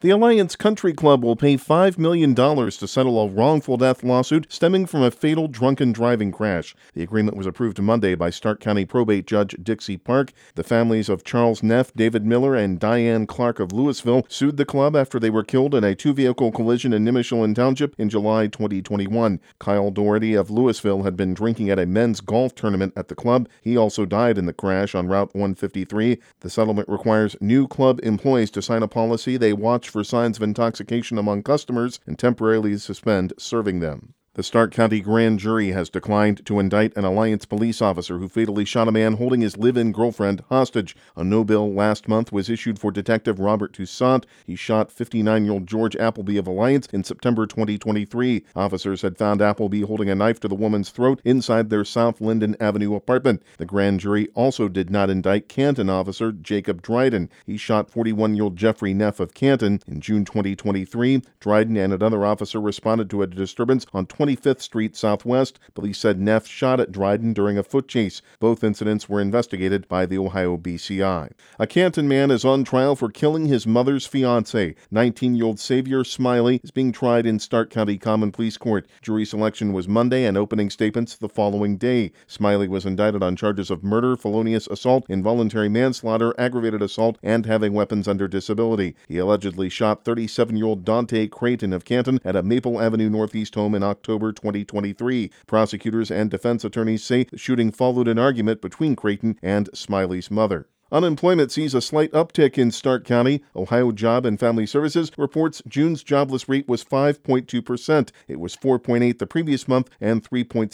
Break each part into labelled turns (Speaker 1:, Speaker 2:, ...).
Speaker 1: The Alliance Country Club will pay $5 million to settle a wrongful death lawsuit stemming from a fatal drunken driving crash. The agreement was approved Monday by Stark County Probate Judge Dixie Park. The families of Charles Neff, David Miller, and Diane Clark of Louisville sued the club after they were killed in a two-vehicle collision in Nimishillen Township in July 2021. Kyle Doherty of Louisville had been drinking at a men's golf tournament at the club. He also died in the crash on Route 153. The settlement requires new club employees to sign a policy they watch for signs of intoxication among customers and temporarily suspend serving them. The Stark County Grand Jury has declined to indict an Alliance police officer who fatally shot a man holding his live-in girlfriend hostage. A no bill last month was issued for Detective Robert Toussaint. He shot 59-year-old George Appleby of Alliance in September 2023. Officers had found Appleby holding a knife to the woman's throat inside their South Linden Avenue apartment. The grand jury also did not indict Canton officer Jacob Dryden. He shot 41-year-old Jeffrey Neff of Canton in June 2023. Dryden and another officer responded to a disturbance on 25th Street Southwest. Police said Neff shot at Dryden during a foot chase. Both incidents were investigated by the Ohio BCI. A Canton man is on trial for killing his mother's fiancé. 19-year-old Xavier Smiley is being tried in Stark County Common Pleas Court. Jury selection was Monday and opening statements the following day. Smiley was indicted on charges of murder, felonious assault, involuntary manslaughter, aggravated assault, and having weapons under disability. He allegedly shot 37-year-old Dante Creighton of Canton at a Maple Avenue Northeast home in October 2023. Prosecutors and defense attorneys say the shooting followed an argument between Creighton and Smiley's mother. Unemployment sees a slight uptick in Stark County. Ohio Job and Family Services reports June's jobless rate was 5.2%. It was 4.8% the previous month and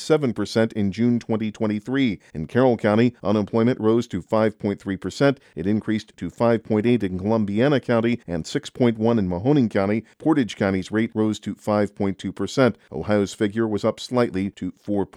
Speaker 1: 3.7% in June 2023. In Carroll County, unemployment rose to 5.3%. It increased to 5.8% in Columbiana County and 6.1% in Mahoning County. Portage County's rate rose to 5.2%. Ohio's figure was up slightly to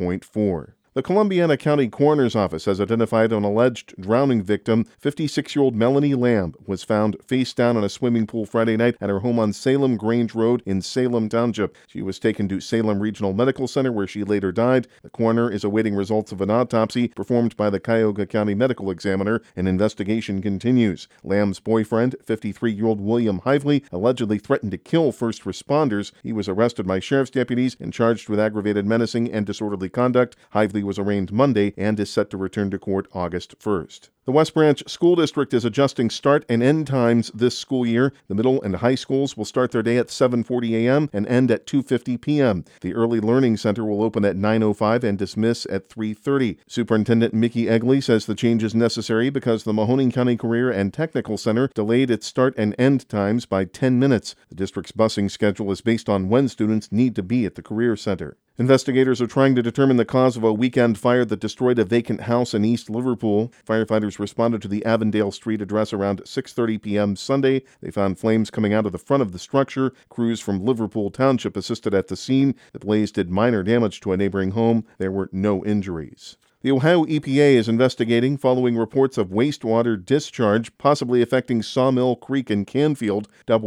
Speaker 1: 4.4%. The Columbiana County Coroner's Office has identified an alleged drowning victim. 56-year-old Melanie Lamb was found face down in a swimming pool Friday night at her home on Salem Grange Road in Salem Township. She was taken to Salem Regional Medical Center where she later died. The coroner is awaiting results of an autopsy performed by the Cuyahoga County Medical Examiner. An investigation continues. Lamb's boyfriend, 53-year-old William Hively, allegedly threatened to kill first responders. He was arrested by sheriff's deputies and charged with aggravated menacing and disorderly conduct. Hively was arraigned Monday and is set to return to court August 1st. The West Branch School District is adjusting start and end times this school year. The middle and high schools will start their day at 7:40 a.m. and end at 2:50 p.m. The Early Learning Center will open at 9:05 and dismiss at 3:30. Superintendent Mickey Egley says the change is necessary because the Mahoning County Career and Technical Center delayed its start and end times by 10 minutes. The district's busing schedule is based on when students need to be at the Career Center. Investigators are trying to determine the cause of a weekend fire that destroyed a vacant house in East Liverpool. Firefighters responded to the Avondale Street address around 6:30 p.m. Sunday. They found flames coming out of the front of the structure. Crews from Liverpool Township assisted at the scene. The blaze did minor damage to a neighboring home. There were no injuries. The Ohio EPA is investigating following reports of wastewater discharge possibly affecting Sawmill Creek in Canfield.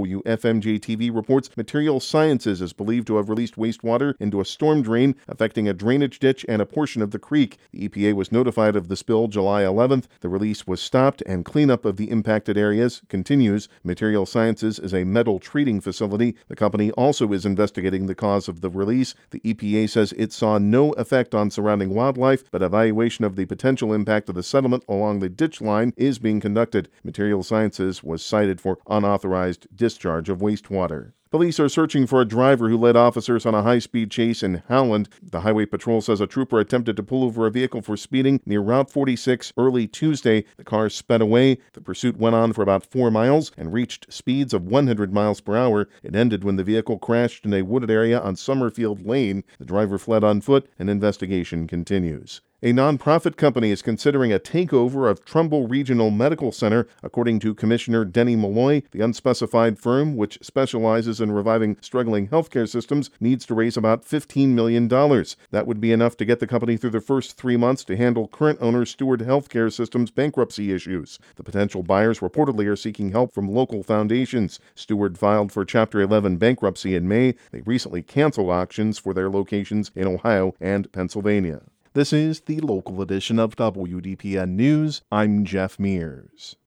Speaker 1: WFMJ-TV reports Material Sciences is believed to have released wastewater into a storm drain affecting a drainage ditch and a portion of the creek. The EPA was notified of the spill July 11th. The release was stopped and cleanup of the impacted areas continues. Material Sciences is a metal treating facility. The company also is investigating the cause of the release. The EPA says it saw no effect on surrounding wildlife, but evaluation of the potential impact of the settlement along the ditch line is being conducted. Material Sciences was cited for unauthorized discharge of wastewater. Police are searching for a driver who led officers on a high-speed chase in Howland. The Highway Patrol says a trooper attempted to pull over a vehicle for speeding near Route 46 early Tuesday. The car sped away. The pursuit went on for about 4 miles and reached speeds of 100 miles per hour. It ended when the vehicle crashed in a wooded area on Summerfield Lane. The driver fled on foot. An investigation continues. A nonprofit company is considering a takeover of Trumbull Regional Medical Center. According to Commissioner Denny Malloy, the unspecified firm, which specializes in reviving struggling healthcare systems, needs to raise about $15 million. That would be enough to get the company through the first 3 months to handle current owner Steward Healthcare System's bankruptcy issues. The potential buyers reportedly are seeking help from local foundations. Steward filed for Chapter 11 bankruptcy in May. They recently canceled auctions for their locations in Ohio and Pennsylvania. This is the local edition of WDPN News. I'm Jeff Mears.